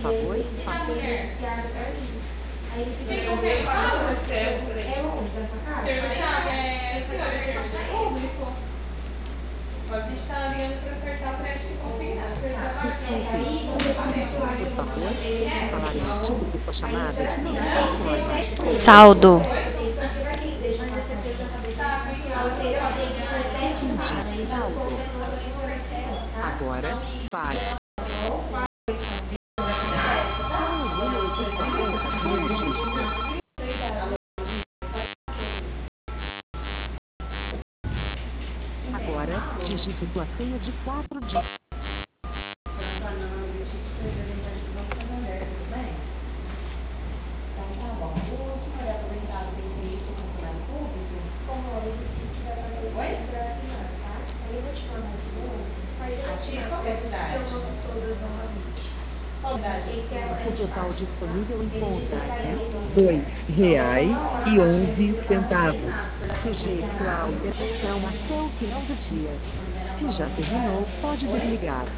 favor, passe. Tem como recado no céu por aí? Senhor Thiago, senhora, público. Pode estar ligando para acertar o crédito consignado. Desculpe. Por favor, falar em estilo de sua chamada que não funciona. Saldo. Entendi. Saldo. Agora, vai. Qual é o número de sua conta com um dígito? Agora, digite sua senha de 4 dígitos. O total disponível encontra R$ 2,11. Sujeite sua autorização até o final do dia. Se já terminou, pode desligar.